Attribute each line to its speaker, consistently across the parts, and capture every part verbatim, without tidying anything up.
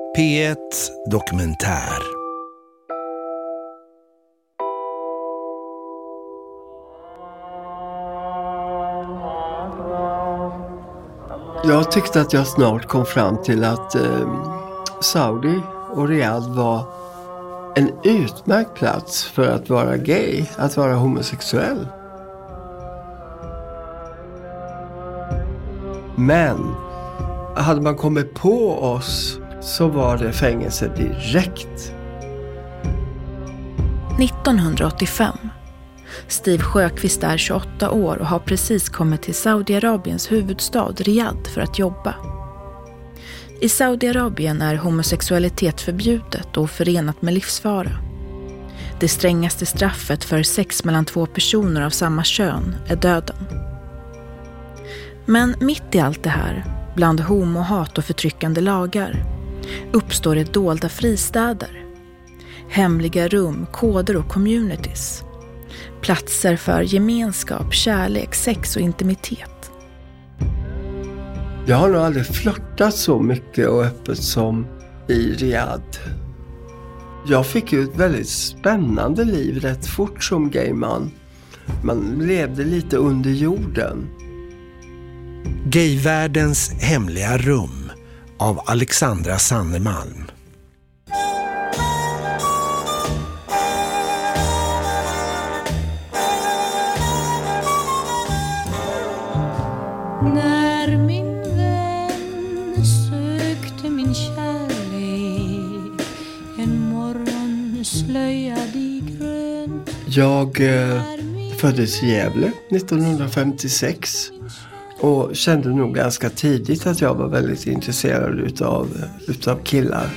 Speaker 1: P ett Dokumentär.
Speaker 2: Jag tyckte att jag snart kom fram till att eh, Saudi och Riyadh var en utmärkt plats för att vara gay, att vara homosexuell. Men hade man kommit på oss så var det fängelse direkt.
Speaker 3: nittonhundraåttiofem. Steve Sjöqvist är tjugoåtta år och har precis kommit till Saudiarabiens huvudstad Riyadh för att jobba. I Saudiarabien är homosexualitet förbjudet och förenat med livsfara. Det strängaste straffet för sex mellan två personer av samma kön är döden. Men mitt i allt det här, bland homohat och förtryckande lagar, uppstår det dolda fristäder. Hemliga rum, koder och communities. Platser för gemenskap, kärlek, sex och intimitet.
Speaker 2: Jag har nog aldrig flörtat så mycket och öppet som i Riyadh. Jag fick ju ett väldigt spännande liv rätt fort som gayman. Man levde lite under jorden.
Speaker 1: Gayvärldens hemliga rum av Alexandra Sannemalm.
Speaker 4: När min vän sökte min kärlek, en morgon slöjad i grönt.
Speaker 2: Jag eh, föddes i Gävle nittonhundrafemtiosex och kände nog ganska tidigt att jag var väldigt intresserad utav, utav killar.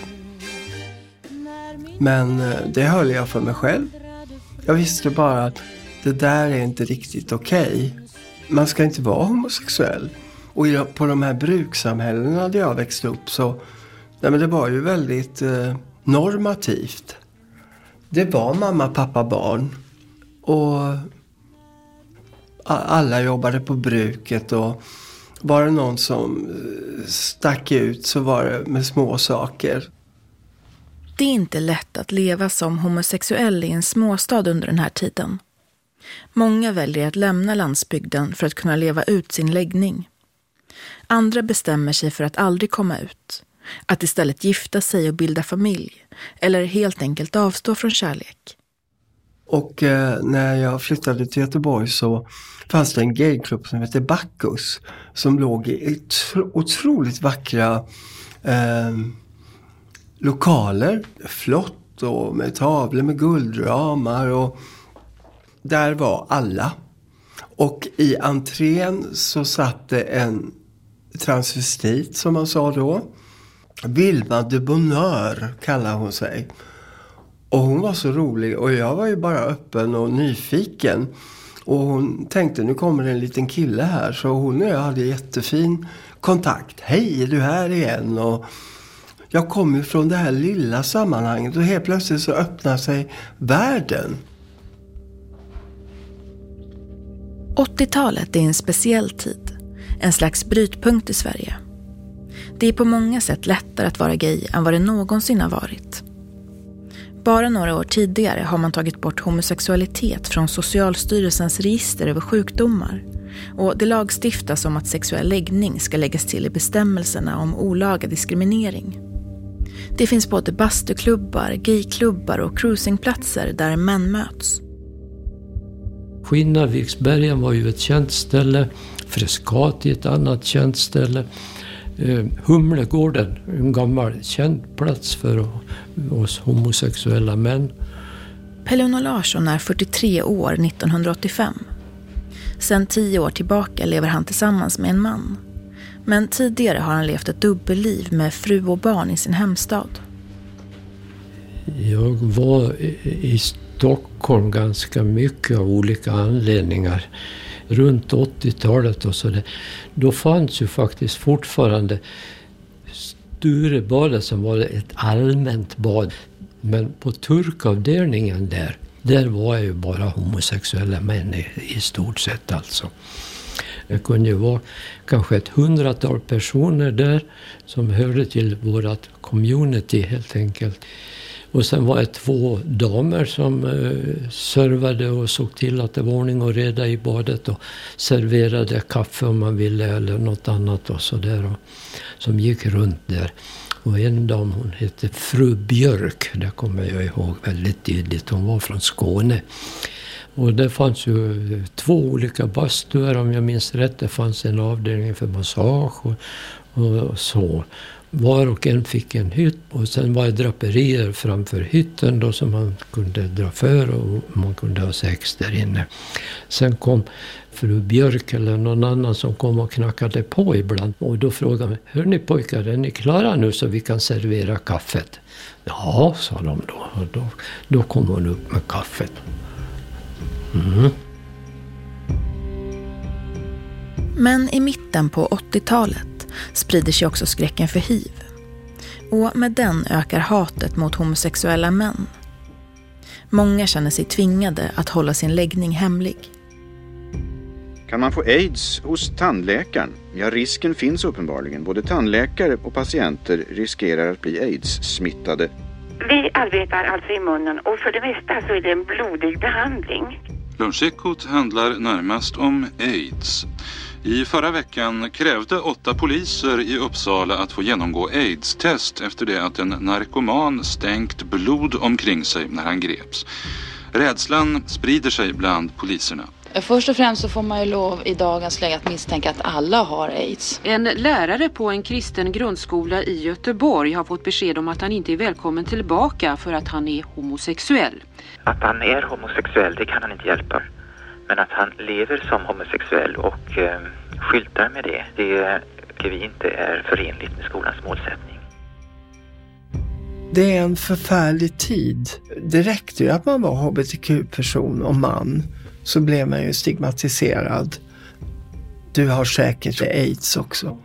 Speaker 2: Men eh, det höll jag för mig själv. Jag visste bara att det där är inte riktigt okej. Man ska inte vara homosexuell. Och på de här brukssamhällena där jag växte upp så nej men det var ju väldigt eh, normativt. Det var mamma, pappa, barn. Och alla jobbade på bruket och var det någon som stack ut så var det med små saker.
Speaker 3: Det är inte lätt att leva som homosexuell i en småstad under den här tiden. Många väljer att lämna landsbygden för att kunna leva ut sin läggning. Andra bestämmer sig för att aldrig komma ut. Att istället gifta sig och bilda familj. Eller helt enkelt avstå från kärlek.
Speaker 2: Och eh, när jag flyttade till Göteborg så fanns det en gayklubb som heter Bacchus. Som låg i otroligt vackra eh, lokaler. Flott och med tavlor med guldramar och där var alla. Och i entrén så satt det en transvestit som man sa då. Vilma de Bonheur kallade hon sig. Och hon var så rolig och jag var ju bara öppen och nyfiken. Och hon tänkte nu kommer en liten kille här. Så hon och jag hade jättefin kontakt. Hej, är du här igen? Och jag kom ju från det här lilla sammanhanget och helt plötsligt så öppnar sig världen.
Speaker 3: åttiotalet är en speciell tid, en slags brytpunkt i Sverige. Det är på många sätt lättare att vara gay än vad det någonsin har varit. Bara några år tidigare har man tagit bort homosexualitet från Socialstyrelsens register över sjukdomar och det lagstiftas om att sexuell läggning ska läggas till i bestämmelserna om olaga diskriminering. Det finns både bastuklubbar, gayklubbar och cruisingplatser där män möts.
Speaker 5: Skinnarviksbergen var ju ett känt ställe, Frescati ett annat känt ställe. Eh, Humlegården, en gammal känd plats för oss homosexuella män.
Speaker 3: Pelle Larsson är fyrtiotre år nittonhundraåttiofem. Sedan tio år tillbaka lever han tillsammans med en man. Men tidigare har han levt ett dubbelliv med fru och barn i sin hemstad.
Speaker 5: Jag var i Stockholm ganska mycket av olika anledningar. Runt åttiotalet och så där. Då fanns ju faktiskt fortfarande Sturebadet som var ett allmänt bad. Men på turkavdelningen där, där var ju bara homosexuella män i, i stort sett alltså. Det kunde ju vara kanske ett hundratal personer där som hörde till vårt community helt enkelt. Och sen var det två damer som eh, servade och såg till att det var ordning och reda i badet och serverade kaffe om man ville eller något annat och så där, och, som gick runt där. Och en dam, hon hette Fru Björk, det kommer jag ihåg väldigt tydligt. Hon var från Skåne. Och det fanns ju två olika bastuer om jag minns rätt. Det fanns en avdelning för massage och, och, och så. Var och en fick en hytt och sen var det draperier framför hytten då som man kunde dra för och man kunde ha sex där inne. Sen kom Fru Björk eller någon annan som kom och knackade på ibland och då frågade man: hör ni pojkar, är ni klara nu så vi kan servera kaffet? Ja, sa de då. Och då, då kom hon upp med kaffet. Mm.
Speaker 3: Men i mitten på åttiotalet sprider sig också skräcken för hiv. Och med den ökar hatet mot homosexuella män. Många känner sig tvingade att hålla sin läggning hemlig.
Speaker 6: Kan man få AIDS hos tandläkaren? Ja, risken finns uppenbarligen. Både tandläkare och patienter riskerar att bli AIDS-smittade.
Speaker 7: Vi arbetar alltså i munnen och för det mesta så är det en blodig behandling.
Speaker 8: Lunchekot handlar närmast om AIDS. I förra veckan krävde åtta poliser i Uppsala att få genomgå AIDS-test efter det att en narkoman stänkt blod omkring sig när han greps. Rädslan sprider sig bland poliserna.
Speaker 9: Först och främst så får man ju lov i dagens läge att misstänka att alla har AIDS.
Speaker 10: En lärare på en kristen grundskola i Göteborg har fått besked om att han inte är välkommen tillbaka för att han är homosexuell.
Speaker 11: Att han är homosexuell, det kan han inte hjälpa. Men att han lever som homosexuell och eh, skyltar med det, det tycker vi inte är förenligt med skolans målsättning.
Speaker 2: Det är en förfärlig tid. Det räckte ju att man var H B T Q-person och man, så blev man ju stigmatiserad. Du har säkert AIDS också.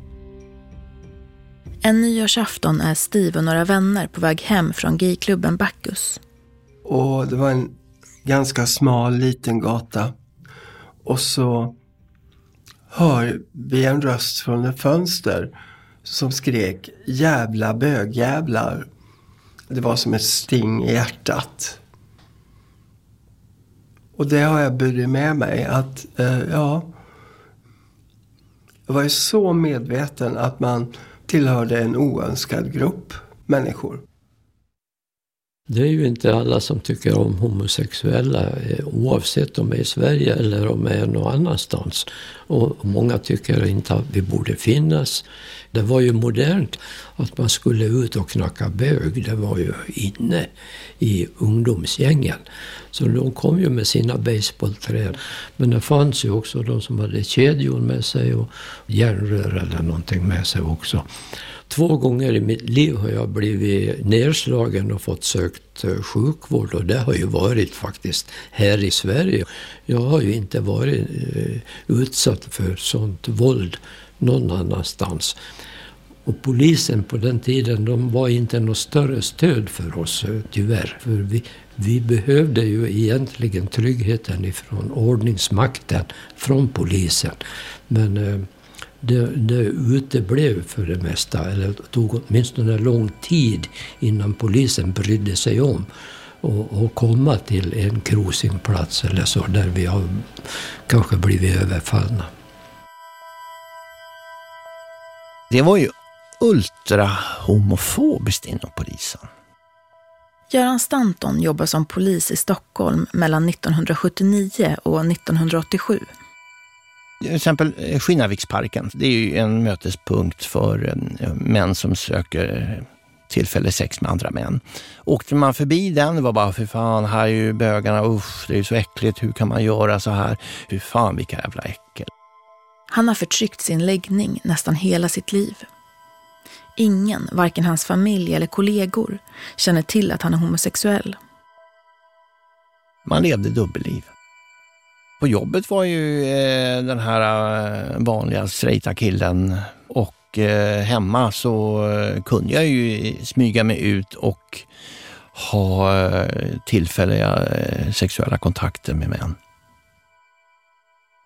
Speaker 3: En nyårsafton är Steve och några vänner på väg hem från gayklubben Bacchus.
Speaker 2: Och det var en ganska smal liten gata. Och så hör vi en röst från ett fönster som skrek: jävla bögjävlar. Det var som ett sting i hjärtat. Och det har jag burit med mig att, eh, ja, jag var ju så medveten att man tillhörde en oönskad grupp människor.
Speaker 5: Det är ju inte alla som tycker om homosexuella, oavsett om de är i Sverige eller om de är någon annanstans. Och många tycker inte att vi borde finnas. Det var ju modernt att man skulle ut och knacka bög. Det var ju inne i ungdomsgängen. Så de kom ju med sina baseballträd. Men det fanns ju också de som hade kedjor med sig och järnrör eller någonting med sig också. Två gånger i mitt liv har jag blivit nedslagen och fått sökt sjukvård, och det har ju varit faktiskt här i Sverige. Jag har ju inte varit utsatt för sånt våld någon annanstans. Och polisen på den tiden, de var inte något större stöd för oss, tyvärr. För vi, vi behövde ju egentligen tryggheten ifrån ordningsmakten, från polisen. Men Det, det uteblev för det mesta, eller tog åtminstone lång tid innan polisen brydde sig om och, och komma till en cruisingplats eller så där vi har kanske blivit överfallna.
Speaker 12: Det var ju ultra homofobiskt inom polisen.
Speaker 3: Göran Stanton jobbar som polis i Stockholm mellan nittonhundrasjuttionio och nittonhundraåttiosju.
Speaker 12: Till exempel Skinnarviksparken, det är ju en mötespunkt för män som söker tillfälle sex med andra män. Åkte man förbi den, det var bara, för fan, här är ju bögarna, usch, det är ju så äckligt, hur kan man göra så här? Hur fan, vilka jävla äckel.
Speaker 3: Han har förtryckt sin läggning nästan hela sitt liv. Ingen, varken hans familj eller kollegor, känner till att han är homosexuell.
Speaker 12: Man levde dubbelliv. På jobbet var ju eh, den här eh, vanliga straighta killen, och eh, hemma så eh, kunde jag ju smyga mig ut och ha eh, tillfälliga eh, sexuella kontakter med män.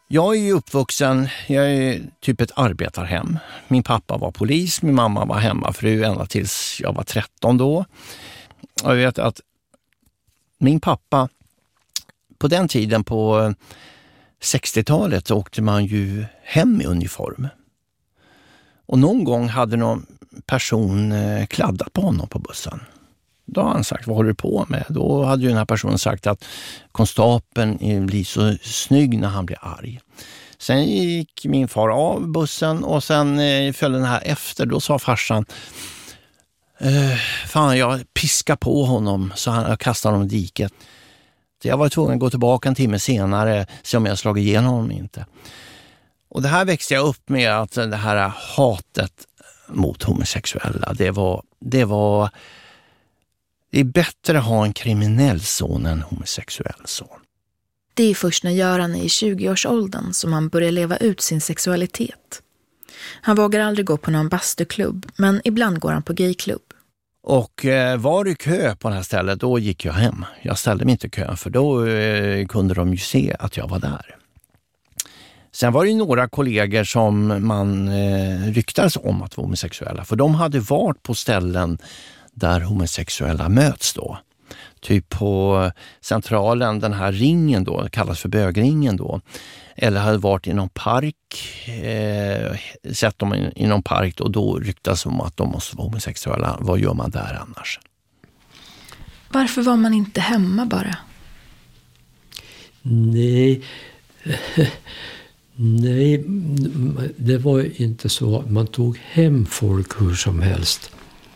Speaker 12: Jag är ju uppvuxen, jag är typ ett arbetarhem. Min pappa var polis, min mamma var hemmafru ända tills jag var tretton då. Jag vet att min pappa, på den tiden på sextiotalet så åkte man ju hem i uniform. Och någon gång hade någon person kladdat på honom på bussen. Då har han sagt, vad håller du på med? Då hade ju den här personen sagt att konstapeln blir så snygg när han blir arg. Sen gick min far av bussen och sen följde den här efter. Då sa farsan, eh, fan jag piskar på honom så han kastade honom i diket. Jag var tvungen att gå tillbaka en timme senare se om jag slagit igenom honom inte. Och det här växte jag upp med, att det här hatet mot homosexuella, det var, det var det är bättre att ha en kriminell son än en homosexuell son.
Speaker 3: Det är först när Göran är i tjugoårsåldern som han börjar leva ut sin sexualitet. Han vågar aldrig gå på någon bastuklubb, men ibland går han på gayklubb.
Speaker 12: Och eh, var det kö på det här stället, då gick jag hem. Jag ställde mig inte i kön, för då eh, kunde de ju se att jag var där. Sen var det ju några kollegor som man eh, ryktades om att vara homosexuella. För de hade varit på ställen där homosexuella möts då. Typ på Centralen, den här ringen då, kallas för bögringen då. Eller hade varit i någon park, eh, sett dem i, i någon park och då ryktas om att de måste vara homosexuella. Vad gör man där annars?
Speaker 3: Varför var man inte hemma bara?
Speaker 5: Nej, nej, det var inte så. Man tog hem folk hur som helst.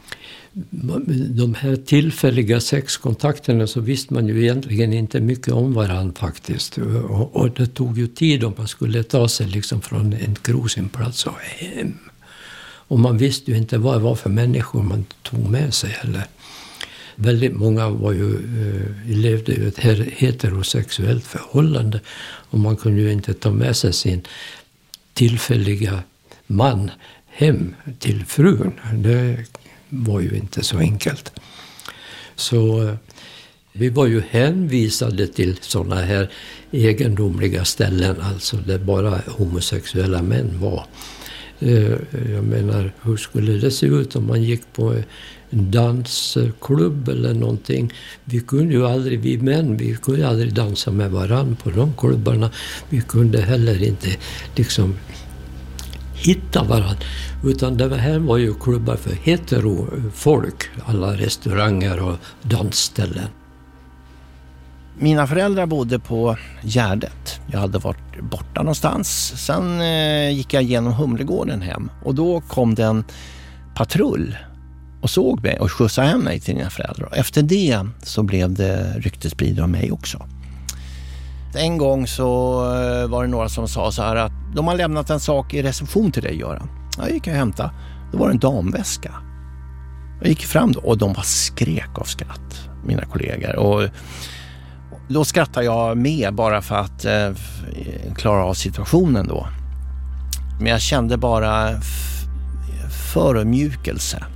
Speaker 5: De här tillfälliga sexkontakterna så visste man ju egentligen inte mycket om varandra faktiskt. Och, och det tog ju tid om man skulle ta sig liksom från en krosinplats och hem. Och man visste ju inte vad det var för människor man tog med sig heller. Väldigt många var ju, eh, levde ju ett heterosexuellt förhållande. Och man kunde ju inte ta med sig sin tillfälliga man hem till frun. Det var ju inte så enkelt. Så eh, vi var ju hänvisade till sådana här egendomliga ställen, alltså där bara homosexuella män var. Eh, jag menar, hur skulle det se ut om man gick på en dansklubb eller någonting? Vi kunde ju aldrig, vi män, vi kunde aldrig dansa med varann på de klubbarna. Vi kunde heller inte liksom hitta varandra. Utan det här var ju klubbar för heterofolk, alla restauranger och dansställen.
Speaker 12: Mina föräldrar bodde på Gärdet. Jag hade varit borta någonstans. Sen eh, gick jag genom Humlegården hem. Och då kom det en patrull och såg mig och skjutsade hem mig till mina föräldrar. Efter det så blev det ryktesspridning om mig också. En gång så var det några som sa så här att de har lämnat en sak i reception till dig, Göran. Jag gick och hämtade. Det var en damväska. Jag gick fram då och de bara skrek av skratt, mina kollegor. Och då skrattade jag med bara för att eh, klara av situationen då. Men jag kände bara f- förödmjukelse.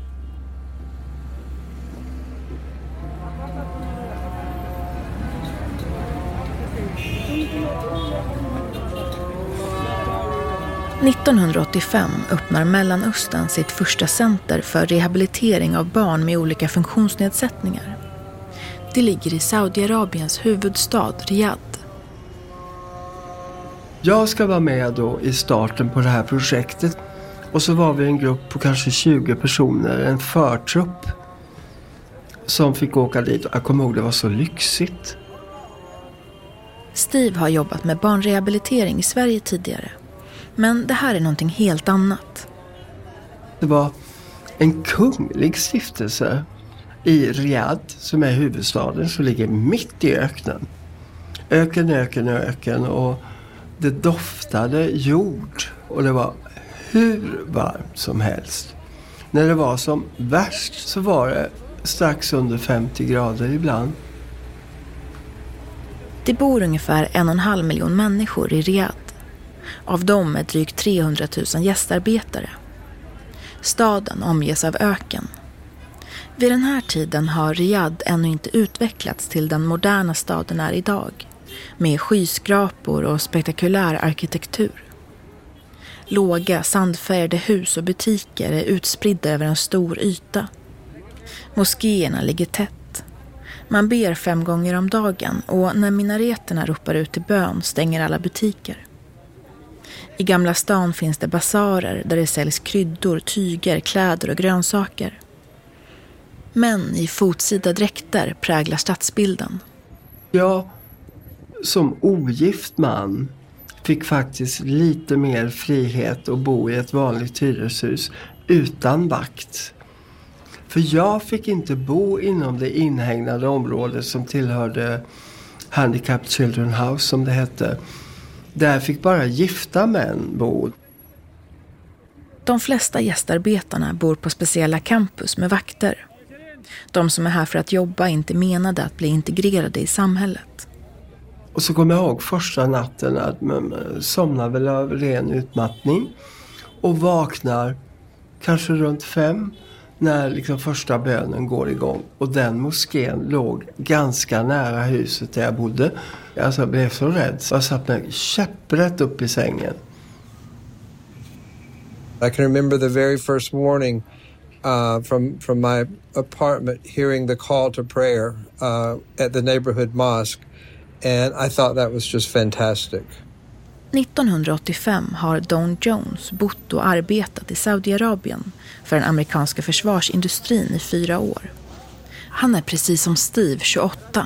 Speaker 3: nittonhundraåttiofem öppnar Mellanöstern sitt första center för rehabilitering av barn med olika funktionsnedsättningar. Det ligger i Saudiarabiens huvudstad Riyadh.
Speaker 2: Jag ska vara med då i starten på det här projektet. Och så var vi en grupp på kanske tjugo personer, en förtrupp som fick åka dit. Jag kommer ihåg, det var så lyxigt.
Speaker 3: Steve har jobbat med barnrehabilitering i Sverige tidigare. Men det här är någonting helt annat.
Speaker 2: Det var en kunglig stiftelse i Riyadh som är huvudstaden, som ligger mitt i öknen. Öken, öken, öken och det doftade jord och det var hur varmt som helst. När det var som värst så var det strax under femtio grader ibland.
Speaker 3: Det bor ungefär en och en halv miljon människor i Riyadh. Av dem är drygt trehundratusen gästarbetare. Staden omges av öken. Vid den här tiden har Riyadh ännu inte utvecklats till den moderna staden är idag. med skyskrapor och spektakulär arkitektur. Låga, sandfärgade hus och butiker är utspridda över en stor yta. Moskéerna ligger tätt. Man ber fem gånger om dagen och när minareterna ropar ut till bön stänger alla butiker. I Gamla stan finns det basarer där det säljs kryddor, tyger, kläder och grönsaker. Män i fotsida dräkter präglar stadsbilden.
Speaker 2: Jag som ogift man fick faktiskt lite mer frihet att bo i ett vanligt hyreshus utan vakt. För jag fick inte bo inom det inhägnade området som tillhörde Handicapped Children House som det hette. Där fick bara gifta män bo.
Speaker 3: De flesta gästarbetarna bor på speciella campus med vakter. De som är här för att jobba är inte menade att bli integrerade i samhället.
Speaker 2: Och så kommer jag ihåg första natten att man somnar väl av ren utmattning och vaknar kanske runt fem när liksom första bönen går igång. Och den moskén låg ganska nära huset där jag bodde. Alltså jag blev så rädd så jag satt mig käpprätt upp i sängen.
Speaker 13: I can remember the very first morning uh, from from my apartment hearing the call to prayer uh, at the neighborhood mosque, and I thought that was just fantastic.
Speaker 3: nittonhundraåttiofem har Don Jones bott och arbetat i Saudiarabien för den amerikanska försvarsindustrin i fyra år. Han är precis som Steve, tjugoåtta.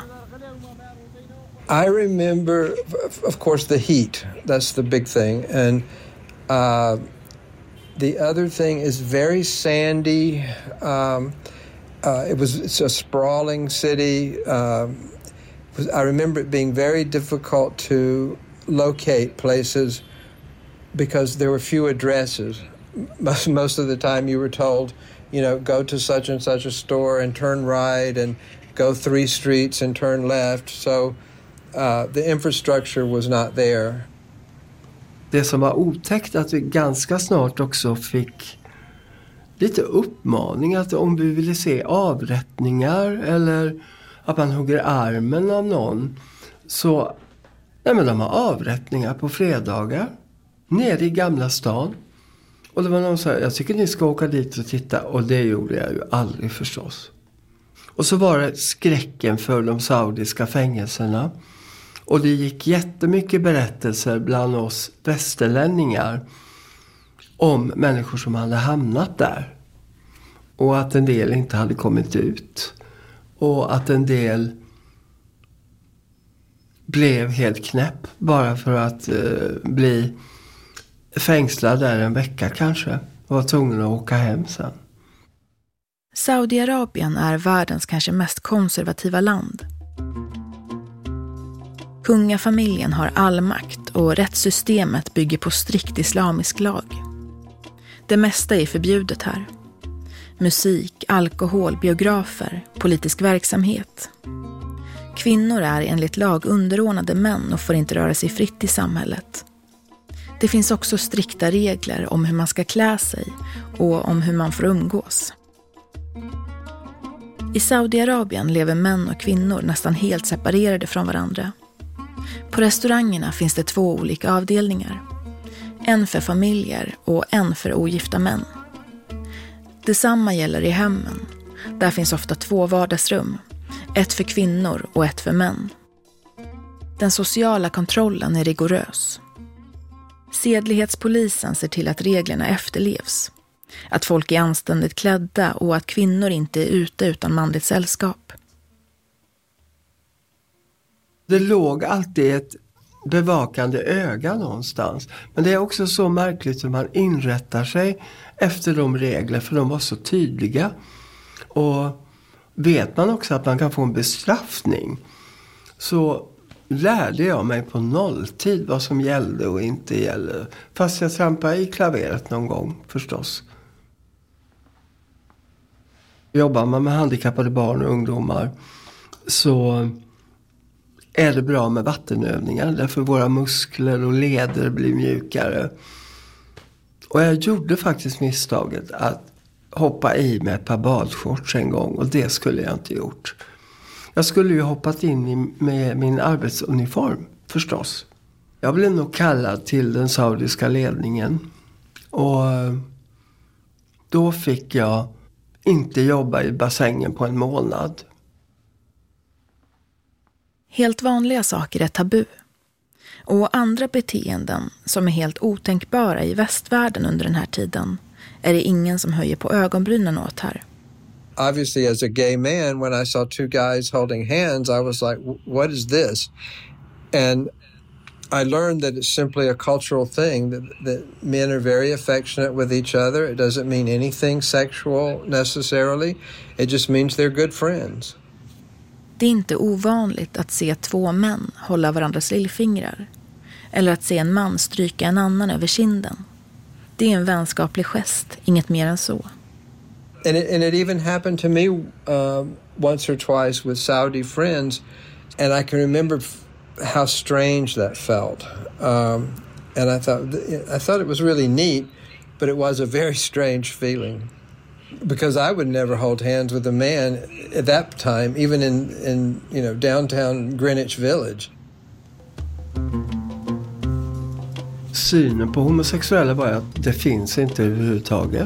Speaker 13: I remember, of course, the heat. That's the big thing. And uh, the other thing is very sandy. Um, uh, it was it's a sprawling city. Um, I remember it being very difficult to locate places because there were few addresses. Most, most of the time you were told, you know, go to such and such a store and turn right and go three streets and turn left. So uh, the infrastructure was not there.
Speaker 2: Det som var otäckt att vi ganska snart också fick lite uppmaning att om vi ville se avrättningar eller att man hugger armen av någon så nej men de har avrättningar på fredagar nere i Gamla stan. Och det var någon som sa, jag tycker ni ska åka dit och titta. Och det gjorde jag ju aldrig förstås. Och så var det skräcken för de saudiska fängelserna. Och det gick jättemycket berättelser bland oss västerlänningar om människor som hade hamnat där. Och att en del inte hade kommit ut. Och att en del blev helt knäpp bara för att eh, bli fängslad där en vecka kanske. Och var tvungen att åka hem sen.
Speaker 3: Saudiarabien är världens kanske mest konservativa land. Kungafamiljen har all makt och rättssystemet bygger på strikt islamisk lag. Det mesta är förbjudet här. Musik, alkohol, biografer, politisk verksamhet. Kvinnor är enligt lag underordnade män och får inte röra sig fritt i samhället. Det finns också strikta regler om hur man ska klä sig och om hur man får umgås. I Saudiarabien lever män och kvinnor nästan helt separerade från varandra. På restaurangerna finns det två olika avdelningar. En för familjer och en för ogifta män. Detsamma gäller i hemmen. Där finns ofta två vardagsrum. Ett för kvinnor och ett för män. Den sociala kontrollen är rigorös. Sedlighetspolisen ser till att reglerna efterlevs. Att folk är anständigt klädda och att kvinnor inte är ute utan manligt sällskap.
Speaker 2: Det låg alltid ett bevakande öga någonstans. Men det är också så märkligt hur man inrättar sig efter de regler, för de var så tydliga. Och vet man också att man kan få en bestraffning, så lärde jag mig på nolltid vad som gällde och inte gällde. Fast jag trampade i klaveret någon gång förstås. Jobbar man med handikappade barn och ungdomar så är det bra med vattenövningar. Därför våra muskler och leder blir mjukare. Och jag gjorde faktiskt misstaget att hoppa i med ett par badshorts en gång. Och det skulle jag inte gjort. Jag skulle ju hoppat in i, med min arbetsuniform förstås. Jag blev nog kallad till den saudiska ledningen. Och då fick jag inte jobba i bassängen på en månad.
Speaker 3: Helt vanliga saker är tabu. Och andra beteenden som är helt otänkbara i västvärlden under den här tiden är det ingen som höjer på ögonbrynen åt här.
Speaker 13: Obviously, as a gay man, when I saw two guys holding hands, I was like, what is this? And I learned that it's simply a cultural thing, that, that men are very affectionate with each other. It doesn't mean anything sexual necessarily. It just means they're good friends.
Speaker 3: Det är inte ovanligt att se två män hålla varandras lillfingrar. Eller att se en man stryka en annan över kinden. Det är en vänskaplig gest, inget mer än så.
Speaker 13: And it, and it even happened to me uh, once or twice with Saudi friends. And I can remember f- how strange that felt. Um, and I thought, I thought it was really neat, but it was a very strange feeling. Because I would never hold hands with a man at that time, even in, in you know, downtown Greenwich Village.
Speaker 2: Synen på homosexuella var att det finns inte överhuvudtaget.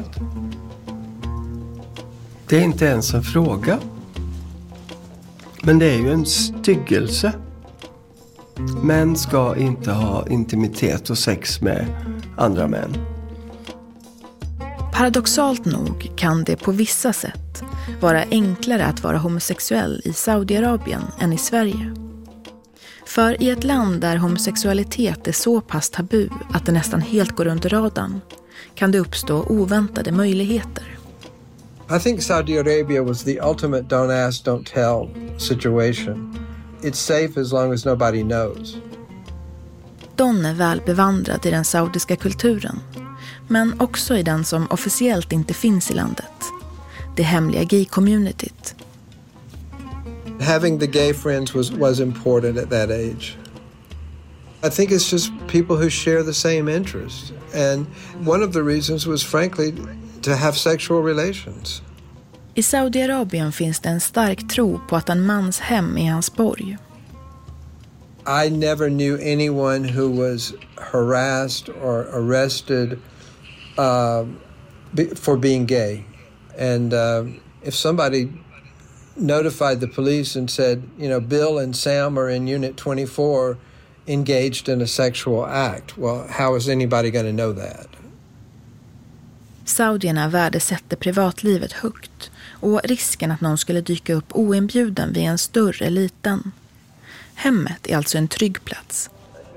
Speaker 2: Det är inte ens en fråga. Men det är ju en styggelse. Män ska inte ha intimitet och sex med andra män.
Speaker 3: Paradoxalt nog kan det på vissa sätt vara enklare att vara homosexuell i Saudiarabien än i Sverige. För i ett land där homosexualitet är så pass tabu att det nästan helt går under radarn kan det uppstå oväntade möjligheter.
Speaker 13: I think Saudi Arabia was the ultimate don't ask, don't tell situation. It's safe as long as nobody knows.
Speaker 3: Don är väl bevandrad i den saudiska kulturen, men också i den som officiellt inte finns i landet. Det hemliga gay-communityt.
Speaker 13: Having the gay friends was, was important at that age. I think it's just people who share the same interests. And one of the reasons was frankly to have sexual relations.
Speaker 3: I Saudiarabien finns det en stark tro på att en mans hem är hans borg.
Speaker 13: I never knew anyone who was harassed or arrested uh, be, for being gay. And uh, if somebody notified the police and said, you know, Bill and Sam are in Unit twenty-four engaged in a sexual act, well, how is anybody going to know that?
Speaker 3: Saudierna värdesätter privatlivet högt och risken att någon skulle dyka upp oinbjuden vid en större eller liten. Hemmet är alltså en trygg plats.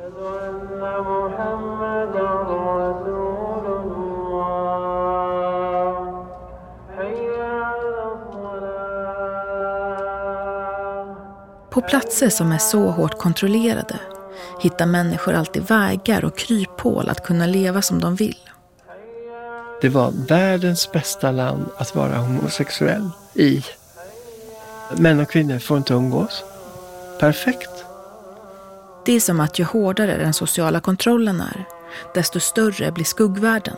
Speaker 3: På platser som är så hårt kontrollerade hittar människor alltid vägar och kryphål att kunna leva som de vill.
Speaker 2: Det var världens bästa land att vara homosexuell i. Män och kvinnor får inte umgås. Perfekt.
Speaker 3: Det är som att ju hårdare den sociala kontrollen är, desto större blir skuggvärlden.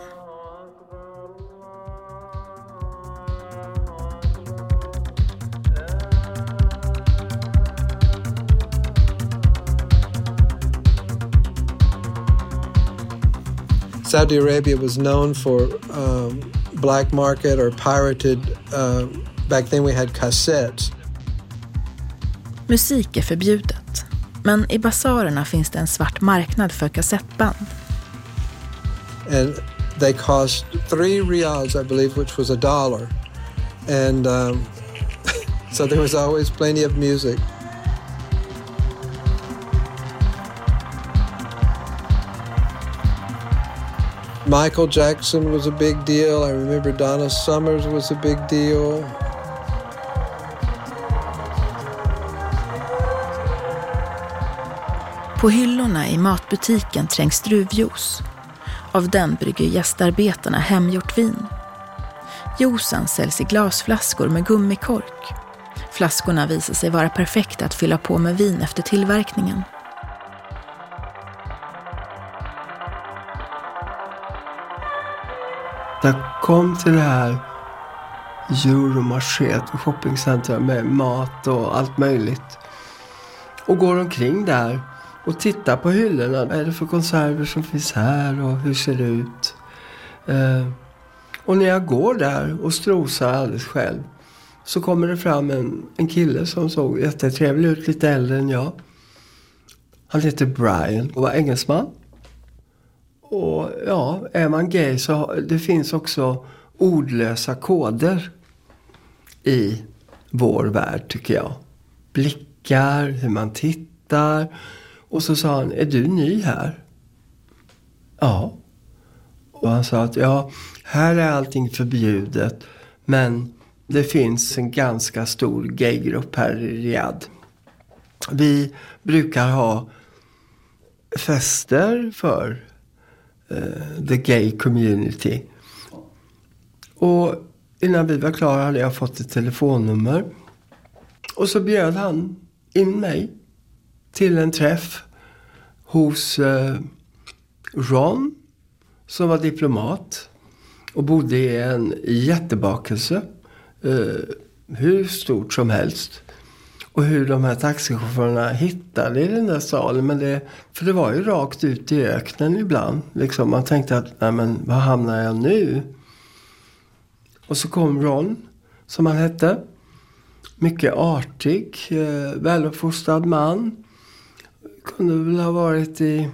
Speaker 13: Saudi Arabia was known for um, black market or pirated. Uh, back then we had cassettes.
Speaker 3: Musik är förbjudet, men i basarerna finns det en svart marknad för kassettband.
Speaker 13: And they cost three riyals, I believe, which was a dollar. And um, so there was always plenty of music. Michael Jackson was a big deal. I remember Donna Summers was a big deal.
Speaker 3: På hyllorna i matbutiken trängs druvjuice. Av den brygger gästarbetarna hemgjort vin. Juicen säljs i glasflaskor med gummikork. Flaskorna visar sig vara perfekta att fylla på med vin efter tillverkningen.
Speaker 2: Jag kom till det här Euromarché, ett shoppingcentrum med mat och allt möjligt. Och går omkring där och tittar på hyllorna. Vad är det för konserver som finns här och hur ser det ut? Eh, och när jag går där och strosar alldeles själv så kommer det fram en, en kille som såg jättetrevlig ut, lite äldre än jag. Han heter Brian och var engelsman. Och ja, är man gay så det finns också ordlösa koder i vår värld, tycker jag. Blickar, hur man tittar. Och så sa han, är du ny här? Ja. Och han sa att ja, här är allting förbjudet. Men det finns en ganska stor gaygrupp här i Riyadh. Vi brukar ha fester för uh, the gay community. Och innan vi var klara hade jag fått ett telefonnummer. Och så bjöd han in mig till en träff hos uh, Ron, som var diplomat och bodde i en jättebakelse, uh, hur stort som helst. Och hur de här taxichaufförerna hittade i den där salen. Men det, för det var ju rakt ut i öknen ibland. Liksom, man tänkte att, nej men var hamnar jag nu? Och så kom Ron, som han hette. Mycket artig, eh, väluppfostrad man. Kunde väl ha varit i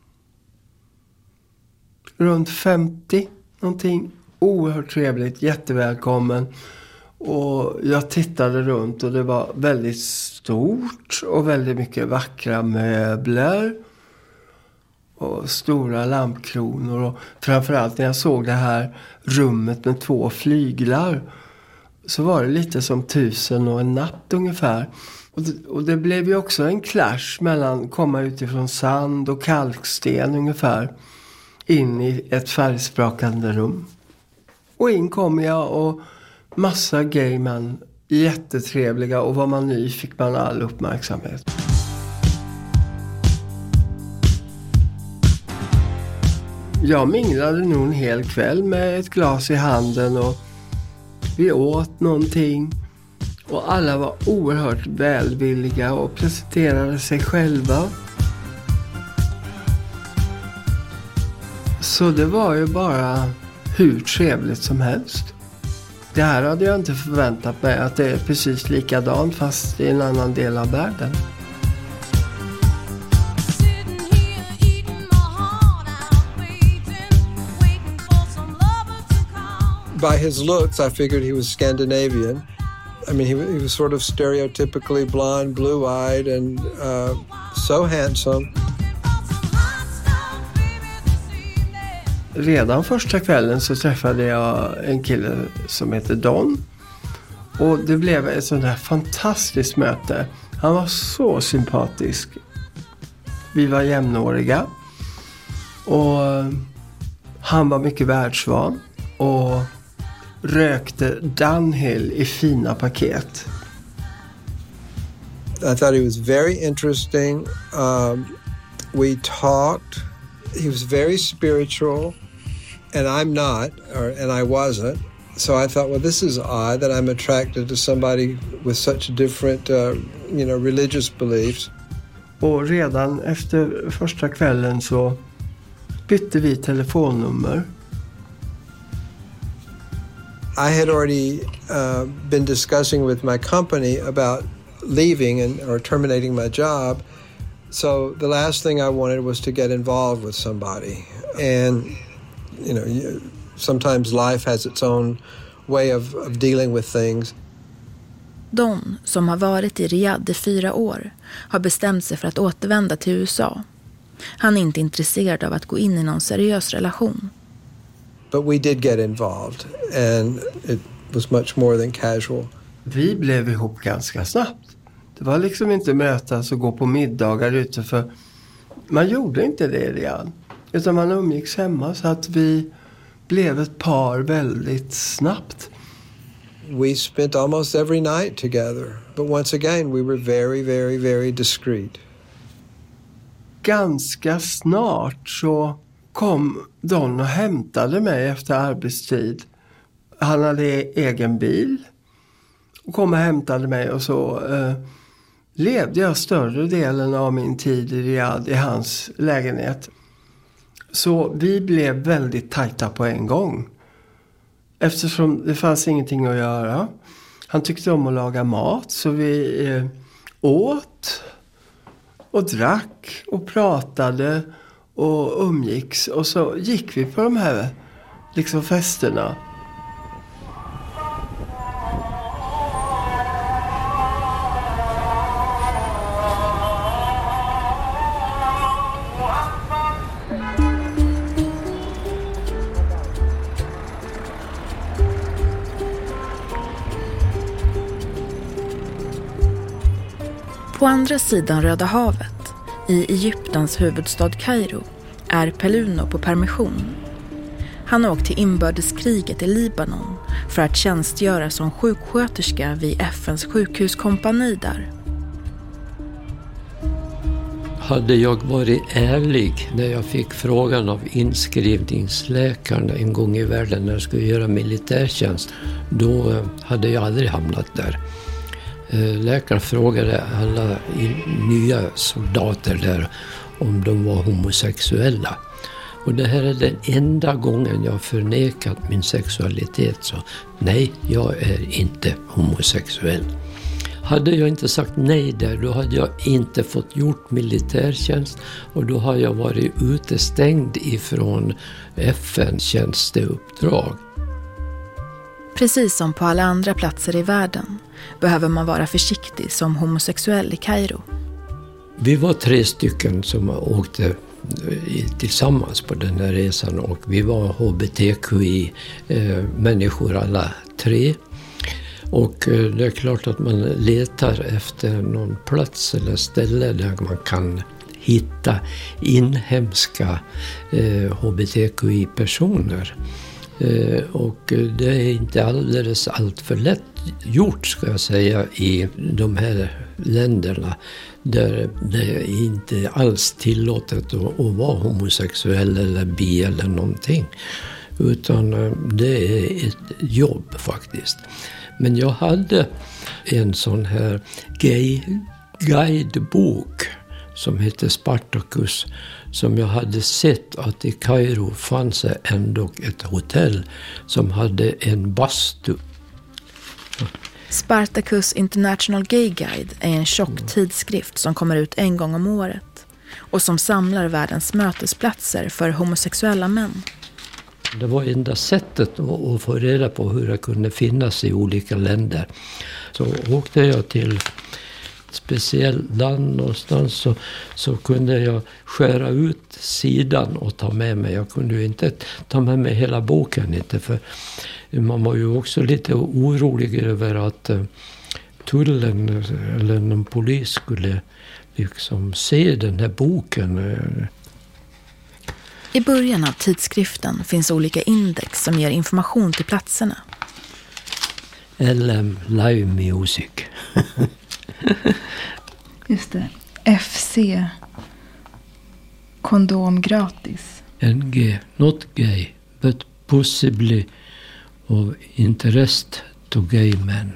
Speaker 2: runt femtio någonting. Oerhört trevligt, jättevälkommen. Och jag tittade runt och det var väldigt stort och väldigt mycket vackra möbler. Och stora lampkronor. Och framförallt när jag såg det här rummet med två flyglar så var det lite som tusen och en natt ungefär. Och det, och det blev ju också en clash mellan komma utifrån sand och kalksten ungefär in i ett färgsprakande rum. Och in kom jag och massa gaymän, jättetrevliga, och var man ny fick man all uppmärksamhet. Jag minglade nog en hel kväll med ett glas i handen och vi åt någonting. Och alla var oerhört välvilliga och presenterade sig själva. Så det var ju bara hur trevligt som helst. Det här hade jag inte förväntat mig, att det är precis likadant fast i en annan del av världen.
Speaker 13: By his looks, I figured he was Scandinavian. I mean, he, he was sort of stereotypically blonde, blue-eyed, and uh, so handsome.
Speaker 2: Redan första kvällen så träffade jag en kille som heter Don. Och det blev ett sånt här fantastiskt möte. Han var så sympatisk. Vi var jämnåriga. Och han var mycket världsvan. Och rökte Dunhill i fina paket.
Speaker 13: I thought he was very interesting. Um, we talked. He was very spiritual. And I'm not, or, and I wasn't. So I thought, well, this is odd that I'm attracted to somebody with such different, uh, you know, religious beliefs.
Speaker 2: Och redan efter första kvällen så bytte vi telefonnummer.
Speaker 13: I had already uh, been discussing with my company about leaving and or terminating my job. So the last thing I wanted was to get involved with somebody. And you know, you, sometimes life has its own way of, of dealing with things.
Speaker 3: Don, som har varit i Riyadh i fyra år, har bestämt sig för att återvända till U S A. Han är inte intresserad av att gå in i någon seriös relation.
Speaker 13: But we did get involved and it was much more than casual.
Speaker 2: Vi blev ihop ganska snabbt. Det var liksom inte mötas och gå på middagar ute, för man gjorde inte det redan. Utan man umgicks hemma, så att vi blev ett par väldigt snabbt.
Speaker 13: We spent almost every night together. But once again, we were very, very, very discreet.
Speaker 2: Ganska snart så kom Don och hämtade mig efter arbetstid. Han hade egen bil och kom och hämtade mig och så eh, levde jag större delen av min tid i Riyadh i hans lägenhet. Så vi blev väldigt tajta på en gång. Eftersom det fanns ingenting att göra. Han tyckte om att laga mat så vi eh, åt och drack och pratade och umgicks. Och så gick vi på de här liksom festerna.
Speaker 3: På andra sidan Röda havet, i Egyptens huvudstad Kairo, är Peluno på permission. Han har åkt till inbördeskriget i Libanon för att tjänstgöra som sjuksköterska vid F N:s sjukhuskompani där.
Speaker 5: Hade jag varit ärlig när jag fick frågan av inskrivningsläkaren en gång i världen när jag skulle göra militärtjänst, då hade jag aldrig hamnat där. Läkaren frågade alla nya soldater där om de var homosexuella. Och det här är den enda gången jag förnekat min sexualitet. Så nej, jag är inte homosexuell. Hade jag inte sagt nej där, då hade jag inte fått gjort militärtjänst. Och då har jag varit utestängd ifrån F N:s tjänsteuppdrag.
Speaker 3: Precis som på alla andra platser i världen behöver man vara försiktig som homosexuell i Kairo.
Speaker 5: Vi var tre stycken som åkte tillsammans på den här resan och vi var H B T Q I-människor alla tre. Och det är klart att man letar efter någon plats eller ställe där man kan hitta inhemska H B T Q I-personer. Och det är inte alldeles allt för lätt gjort, ska jag säga, i de här länderna där det inte alls tillåtet att, att vara homosexuell eller bi eller någonting. Utan det är ett jobb faktiskt. Men jag hade en sån här gay-guidebok som heter Spartacus, som jag hade sett att i Kairo fanns ändå ett hotell som hade en bastu.
Speaker 3: Spartacus International Gay Guide är en tjock tidskrift som kommer ut en gång om året och som samlar världens mötesplatser för homosexuella män.
Speaker 5: Det var enda sättet att få reda på hur det kunde finnas i olika länder. Så åkte jag till speciellt land någonstans så, så kunde jag skära ut sidan och ta med mig. Jag kunde ju inte ta med mig hela boken, inte, för man var ju också lite orolig över att uh, tullen eller någon polis skulle liksom se den här boken.
Speaker 3: I början av tidskriften finns olika index som ger information till platserna.
Speaker 5: L M Live Music.
Speaker 14: Just det. F C. Kondom gratis.
Speaker 5: N G. Not gay, but possibly of interest to gay men.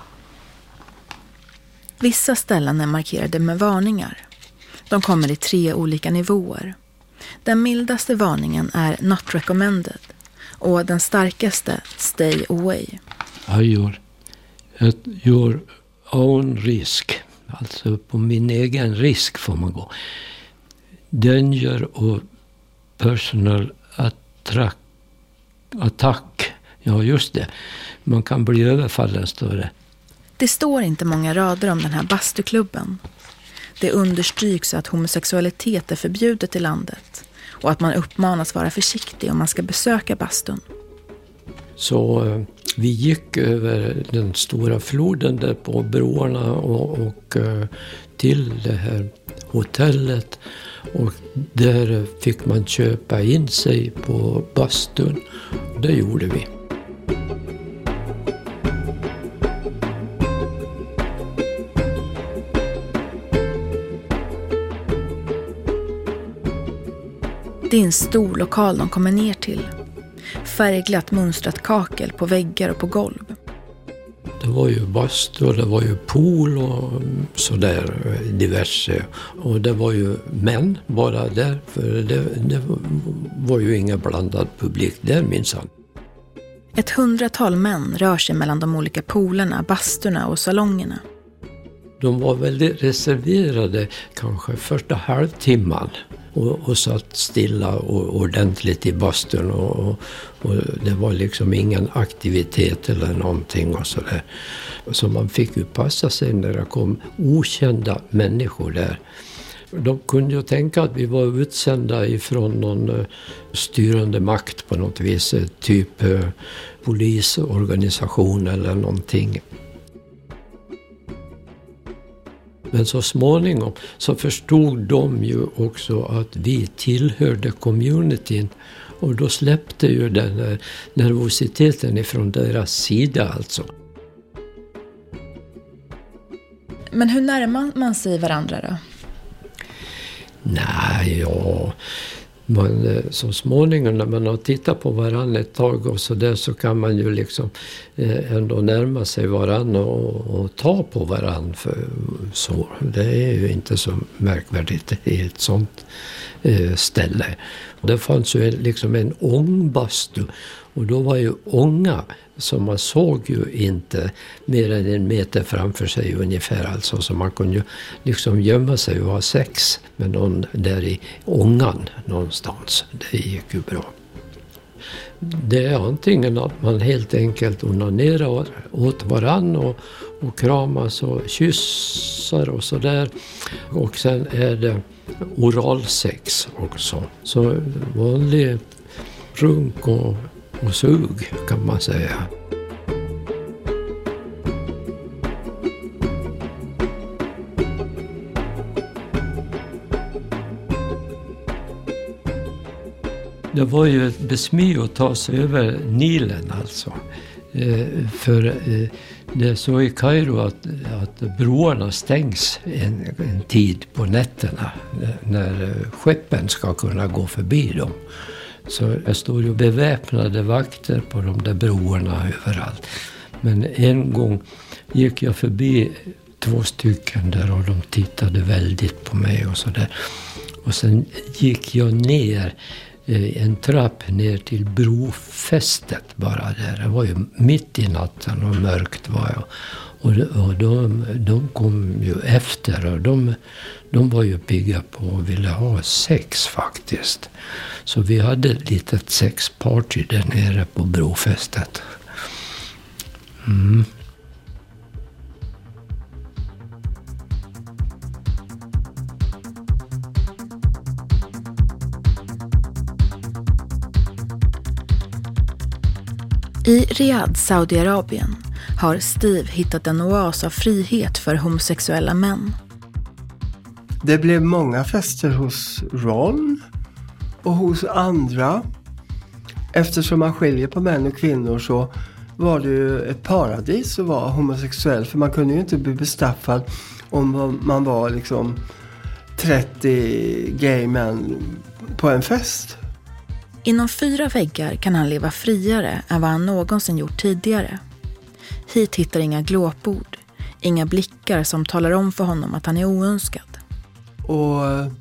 Speaker 3: Vissa ställen är markerade med varningar. De kommer i tre olika nivåer. Den mildaste varningen är not recommended och den starkaste stay away.
Speaker 5: Your, at your own risk. Alltså på min egen risk får man gå. Danger och personal attract, attack. Ja, just det. Man kan bli överfallen, står det.
Speaker 3: Det står inte många rader om den här bastuklubben. Det understryks att homosexualitet är förbjudet i landet och att man uppmanas vara försiktig om man ska besöka bastun.
Speaker 5: Så eh, vi gick över den stora floden där på broarna och, och eh, till det här hotellet. Och där fick man köpa in sig på bastun. Det gjorde vi.
Speaker 3: Det är en stor lokal de kommer ner till. färgglatt mönstrat kakel på väggar och på golv.
Speaker 5: Det var ju bastu och det var ju pool och sådär diverse. Och det var ju män bara där, för det, det var ju ingen blandad publik där minsann.
Speaker 3: Ett hundratal män rör sig mellan de olika poolerna, basturna och salongerna.
Speaker 5: De var väldigt reserverade kanske första halvtimman och, och satt stilla och ordentligt i bastun och, och, och det var liksom ingen aktivitet eller någonting och sådär. Så man fick ju passa sig när det kom okända människor där. De kunde ju tänka att vi var utsända ifrån någon styrande makt på något vis, typ polisorganisation eller någonting. Men så småningom så förstod de ju också att vi tillhörde communityn och då släppte ju den nervositeten ifrån deras sida alltså.
Speaker 3: Men hur närmar man sig varandra då?
Speaker 5: Nej, ja... Man, så småningom när man har tittat på varandra ett tag och så där så kan man ju liksom eh, ändå närma sig varandra och, och ta på varandra. För, så. Det är ju inte så märkvärdigt i ett sånt eh, ställe. Det fanns ju en, liksom en ångbastu och då var ju ånga så man såg ju inte mer än en meter framför sig ungefär. Alltså, så man kunde ju liksom gömma sig och ha sex med någon där i ångan någonstans. Det gick ju bra. Det är antingen att man helt enkelt onanerar åt varann och, och kramas och kyssar och sådär. Och sen är det oralsex också. Så vanlig runk och och sug kan man säga. Det var ju ett besmy att ta sig över Nilen alltså. Eh, för eh, det är så i Kairo att, att broarna stängs en, en tid på nätterna när skeppen ska kunna gå förbi dem. Så det står ju beväpnade vakter på de där broarna överallt. Men en gång gick jag förbi två stycken där och de tittade väldigt på mig och sådär. Och sen gick jag ner en trapp ner till brofästet bara där. Det var ju mitt i natten och mörkt var jag. Och, och de, de kom ju efter och de, de var ju pigga på och ville ha sex faktiskt. Så vi hade ett litet sexparty där nere på brofästet. Mm.
Speaker 3: I Riyadh, Saudiarabien, har Steve hittat en oas av frihet för homosexuella män.
Speaker 2: Det blev många fester hos Ron och hos andra. Eftersom man skiljer på män och kvinnor så var det ju ett paradis att vara homosexuell. För man kunde ju inte bli bestraffad om man var liksom trettio gay män på en fest.
Speaker 3: Inom fyra väggar kan han leva friare än vad han någonsin gjort tidigare. Hit hittar inga glåpord, inga blickar som talar om för honom att han är oönskad.
Speaker 2: Och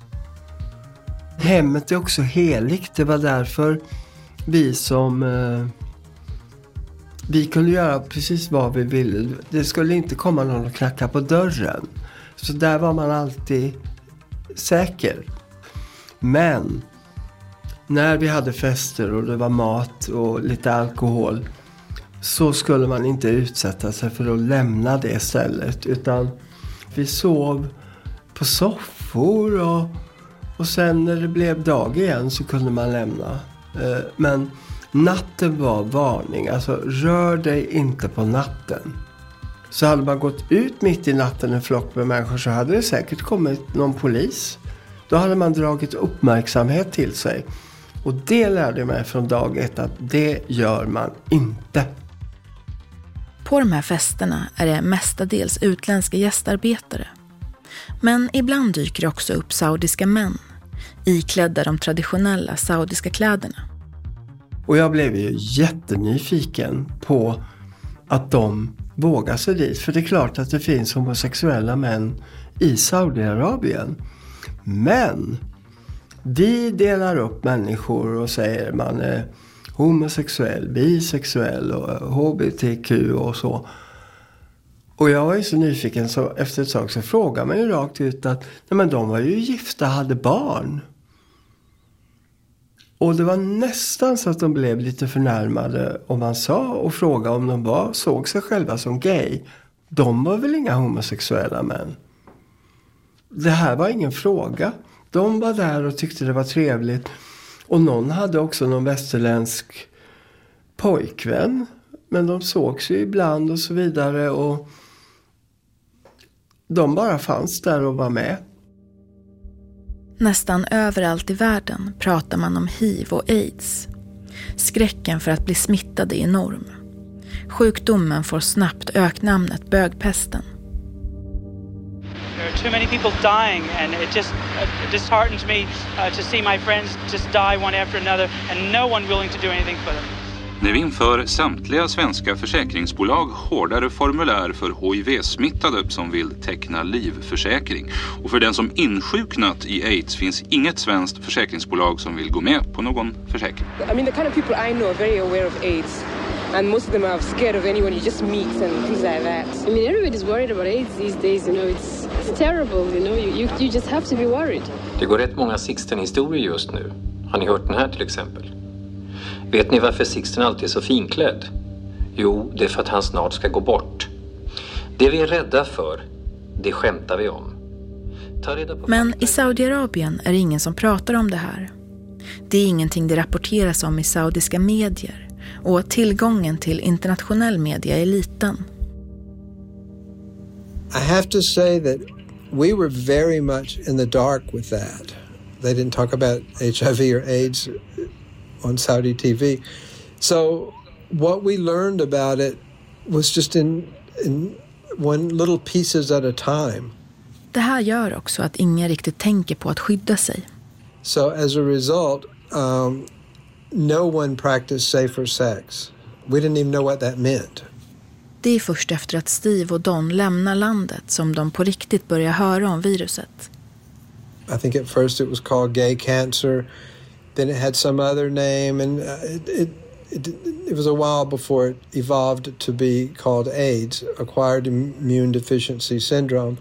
Speaker 2: hemmet är också heligt. Det var därför vi som eh, vi kunde göra precis vad vi ville. Det skulle inte komma någon och knacka på dörren. Så där var man alltid säker. Men när vi hade fester och det var mat och lite alkohol så skulle man inte utsätta sig för att lämna det stället. Utan vi sov på soffor och, och sen när det blev dag igen så kunde man lämna. Men natten var varning. Alltså rör dig inte på natten. Så hade man gått ut mitt i natten en flock med människor så hade det säkert kommit någon polis. Då hade man dragit uppmärksamhet till sig. Och det lärde jag mig från dag ett att det gör man inte.
Speaker 3: På de här festerna är det mestadels utländska gästarbetare. Men ibland dyker det också upp saudiska män, iklädda de traditionella saudiska kläderna.
Speaker 2: Och jag blev ju jättenyfiken på att de vågar sig dit. För det är klart att det finns homosexuella män i Saudiarabien. Men vi delar upp människor och säger man är homosexuell, bisexuell och H B T Q och så. Och jag var ju så nyfiken så efter ett tag så frågade man ju rakt ut att nej men de var ju gifta, hade barn. Och det var nästan så att de blev lite förnärmade om man sa och frågade om de var, såg sig själva som gay. De var väl inga homosexuella män. Det här var ingen fråga. De var där och tyckte det var trevligt. Och någon hade också någon västerländsk pojkvän. Men de sågs ju ibland och så vidare. Och de bara fanns där och var med.
Speaker 3: Nästan överallt i världen pratar man om hiv och aids. Skräcken för att bli smittad är enorm. Sjukdomen får snabbt öknamnet bögpesten.
Speaker 15: There are too many people dying and it just uh, disheartens me uh, to see my friends just die one after another and no one willing to do anything for them.
Speaker 8: Nu inför samtliga svenska försäkringsbolag hårdare formulär för H I V-smittade som vill teckna livförsäkring. Och för den som insjuknat i AIDS finns inget svenskt försäkringsbolag som vill gå med på någon försäkring.
Speaker 16: I mean, the kind of people I know are very aware of AIDS. And most of them are scared of anyone you just meet and things like that.
Speaker 17: I mean, everybody's worried about AIDS these days, you know, it's, it's terrible, you know, you, you, you just have to be worried.
Speaker 18: Det går rätt många Sixten-historier just nu. Har ni hört den här till exempel? Vet ni varför Sixten alltid är så finklädd? Jo, det är för att han snart ska gå bort. Det vi är rädda för, det skämtar vi om. Ta reda på.
Speaker 3: Men i Saudiarabien är det ingen som pratar om det här. Det är ingenting det rapporteras om i saudiska medier. Och tillgången till internationell media är liten.
Speaker 13: I have to say that we were very much in the dark with that. They didn't talk about H I V or AIDS on Saudi T V. So what we learned about it was just in, in one little pieces at a time.
Speaker 3: Det här gör också att ingen riktigt tänker på att skydda sig.
Speaker 13: So as a result, um, no one practiced safer sex. We didn't even know what that meant.
Speaker 3: Det är först efter att Steve och Don lämnar landet som de på riktigt börjar höra om viruset.
Speaker 13: I think at first it was called gay cancer. Then it had some other name, and it, it, it, it was a while before it evolved to be called AIDS, acquired immune deficiency syndrome.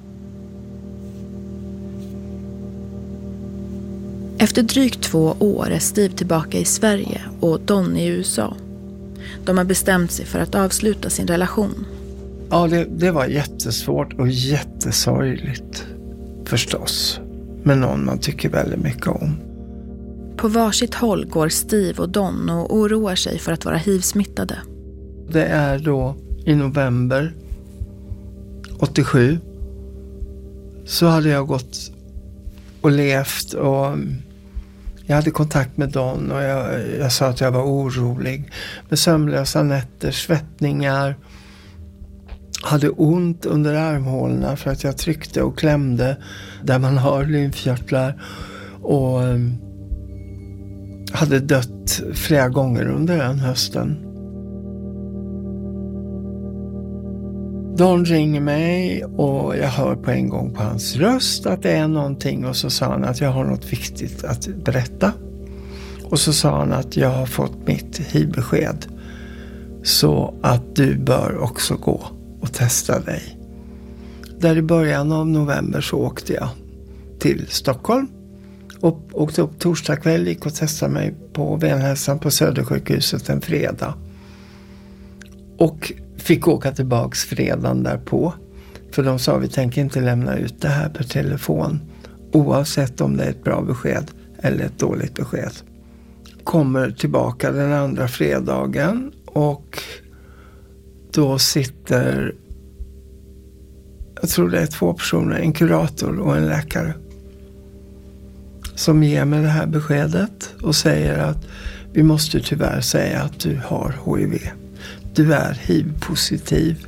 Speaker 3: Efter drygt två år är Steve tillbaka i Sverige och Don i U S A. De har bestämt sig för att avsluta sin relation.
Speaker 2: Ja, det, det var jättesvårt och jättesorgligt förstås. Men någon man tycker väldigt mycket om.
Speaker 3: På varsitt håll går Steve och Don och oroar sig för att vara hiv-smittade.
Speaker 2: Det är då i november åttiosju så hade jag gått och levt och jag hade kontakt med Don och jag, jag sa att jag var orolig. Med sömnlösa nätter, svettningar. Hade ont under armhålorna för att jag tryckte och klämde där man har lymfkörtlar. Och hade dött flera gånger under den hösten. Don ringer mig och jag hör på en gång på hans röst att det är någonting. Och så sa han att jag har något viktigt att berätta. Och så sa han att jag har fått mitt hiv-besked. Så att du bör också gå och testa dig. Där i början av november så åkte jag till Stockholm. Och åkte upp torsdag kväll, gick och testade mig på Venhälsan på Södersjukhuset en fredag. Och fick åka tillbaks fredagen därpå. För de sa vi tänker inte lämna ut det här per telefon. Oavsett om det är ett bra besked eller ett dåligt besked. Kommer tillbaka den andra fredagen och då sitter, jag tror det är två personer, en kurator och en läkare. Som ger mig det här beskedet och säger att vi måste tyvärr säga att du har H I V. Du är hiv-positiv.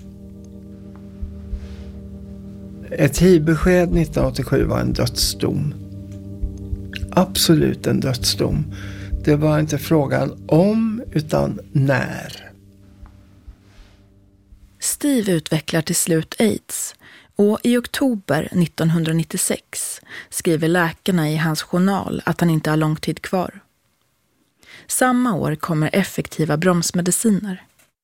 Speaker 2: Ett hiv-besked nittonhundraåttiosju var en dödsdom. Absolut en dödsdom. Det var inte frågan om utan när.
Speaker 3: Steve utvecklar till slut AIDS och i oktober nittonhundranittiosex skriver läkarna i hans journal att han inte har lång tid kvar. Samma år kommer effektiva bromsmediciner.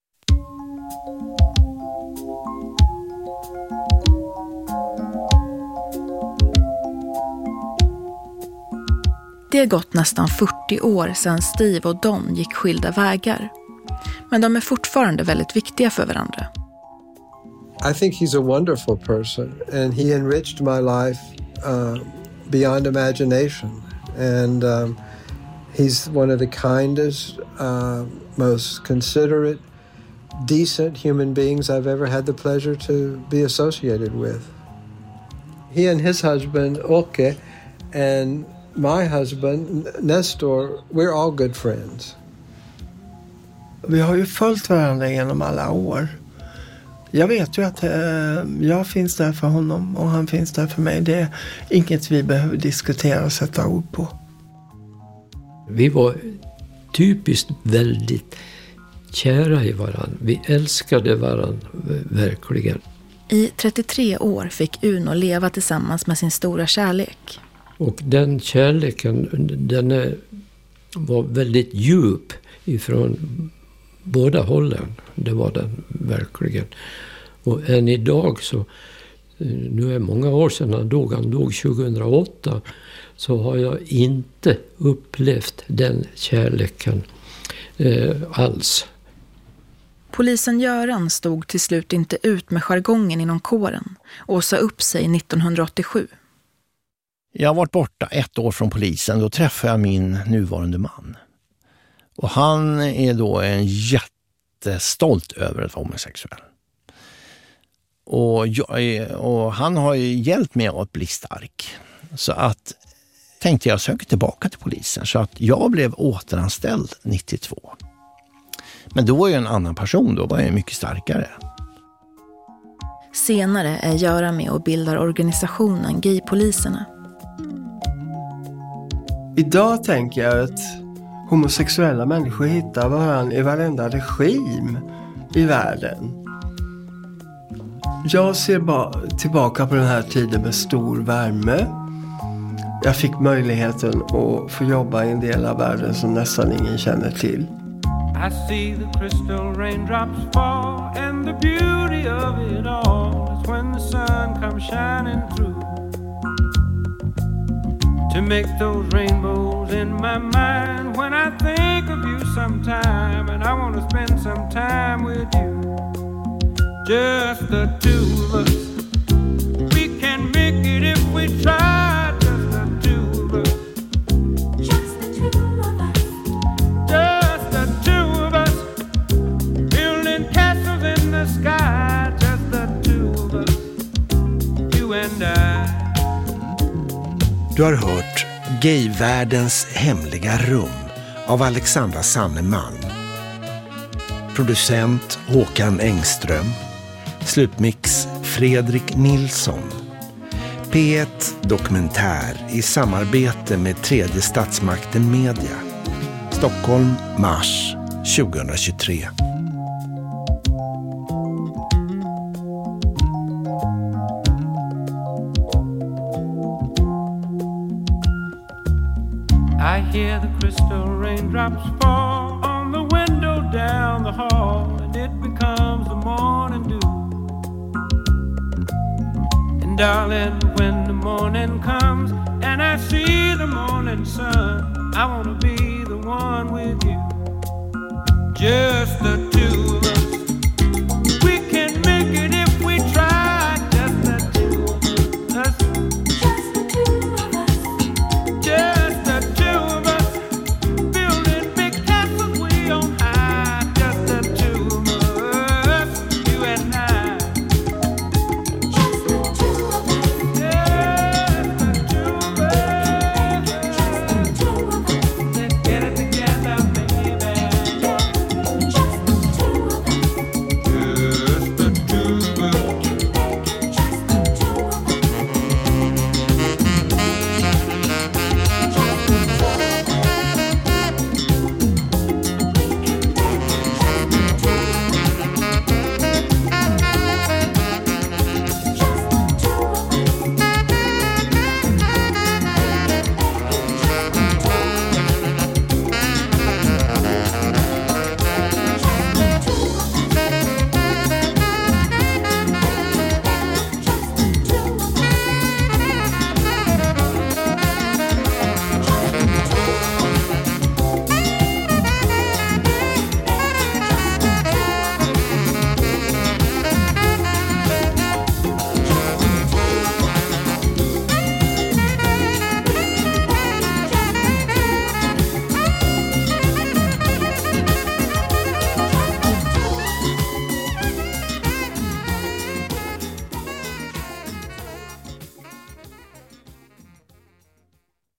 Speaker 3: Det har gått nästan fyrtio år sedan Steve och Don gick skilda vägar. Men de är fortfarande väldigt viktiga för varandra.
Speaker 13: I think he's a wonderful person, and he enriched my life uh, beyond imagination. And um, he's one of the kindest, uh, most considerate, decent human beings I've ever had the pleasure to be associated with. He and his husband, Olke, and my husband, Nestor, we're all good friends.
Speaker 2: Vi har ju följt varandra genom alla år. Jag vet ju att eh, jag finns där för honom och han finns där för mig. Det är inget vi behöver diskutera och sätta ord på.
Speaker 5: Vi var typiskt väldigt kära i varandra. Vi älskade varandra verkligen.
Speaker 3: I trettiotre år fick Uno leva tillsammans med sin stora kärlek.
Speaker 5: Och den kärleken, den är, var väldigt djup ifrån båda hållen. Det var den verkligen. Och än idag så, nu är det många år sedan han dog, han dog tjugohundraåtta, så har jag inte upplevt den kärleken eh, alls.
Speaker 3: Polisen Göran stod till slut inte ut med jargongen inom kåren och sa upp sig nittonhundraåttiosju.
Speaker 12: Jag har varit borta ett år från polisen. Då träffade jag min nuvarande man. Och han är då en jättestolt över att vara homosexuell. Och, jag, och han har ju hjälpt mig att bli stark. Så att tänkte jag söka tillbaka till polisen. Så att jag blev återanställd nittiotvå. Men då var jag en annan person. Då var jag mycket starkare.
Speaker 3: Senare är Göran med och bildar organisationen Gaypoliserna.
Speaker 2: Idag tänker jag att homosexuella människor hittar varandra i varenda regim i världen. Jag ser bara tillbaka på den här tiden med stor värme. Jag fick möjligheten att få jobba i en del av världen som nästan ingen känner till.
Speaker 19: I see the crystal raindrops fall, and the beauty of it all is when the sun comes shining through to make those rainbows in my mind when I think of you sometime, and I want to spend some time with you, just the two of us. We can make it if we try, just the two of us. Just the two of us. Just the two of us. Building castles in the sky, just the two of us. You and I.
Speaker 1: Du har hört Gayvärldens hemliga rum av Alexandra Sannemalm. Producent Håkan Engström. Slutmix Fredrik Nilsson. P ett Dokumentär i samarbete med Tredje Statsmakten Media. Stockholm, mars tjugohundratjugotre.
Speaker 19: I hear the crystal raindrops fall on the window down the hall, and it becomes the morning dew. And darling, when the morning comes and I see the morning sun, I want to be the one with you, just the two